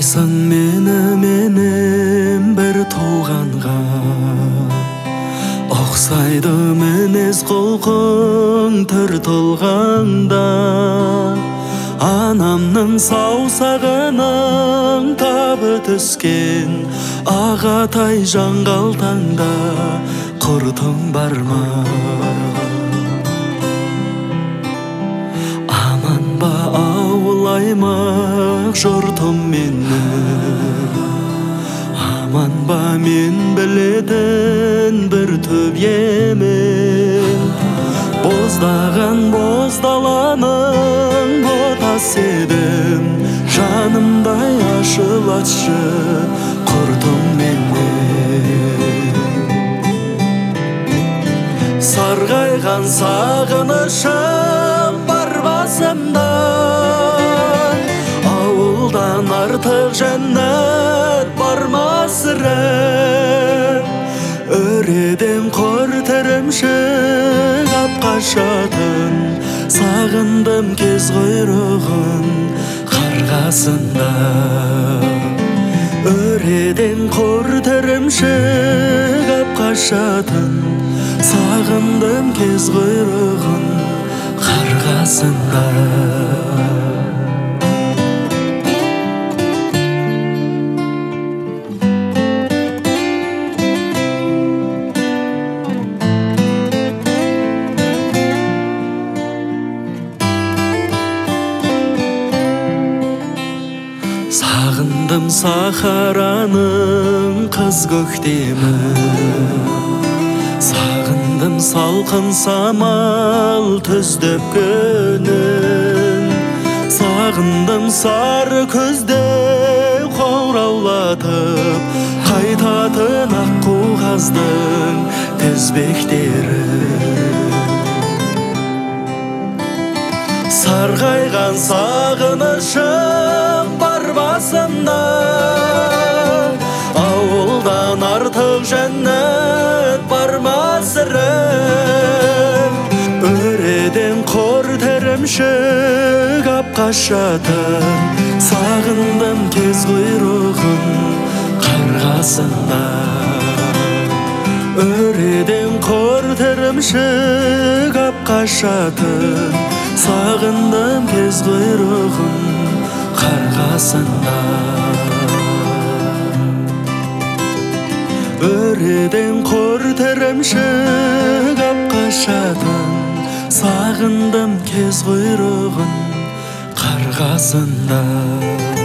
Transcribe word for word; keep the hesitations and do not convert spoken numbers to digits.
Кайсың мені менен бір туғанға, Оқсайды мінез құлқың түр толғанда. Анамның саусағының табы түскен ағатай жаңғалтаңда құртың бар ма? Аман ба ауыл аймақ жұртым менің? Аман ба мен білетін бір түп емен? Боздаған боз даланың ботас едім, жанымдай ашылатшы құртым менен. Сарғайған сағынышым бар басымда, ауылдан артық жәннат бар ма сірә? Өреден қор тірімші қашатын, сағындым кез құйрығын қарғасында. Өреден қор тірімші қашатын, сағындым кез құйрығын қарғасында. Сағындым сахараның қыз көктемін, сағындым салқын самал түздеп күнін, сағындым сары күзде қоңыраулатып қайтатын аққу қаздың тізбектерін. Сарғайған сағынышым бар басымда, ауылдан артық жәннат бар ма сірә? Өреден қор тірімші қашатын, сағындым кез құйрығын қарғасында. Өреден қор тірімші қашатын, сағындым кез құйрығын қарғасында. Өреден қор тірімші қашатын, сағындым кез құйрығын қарғасында.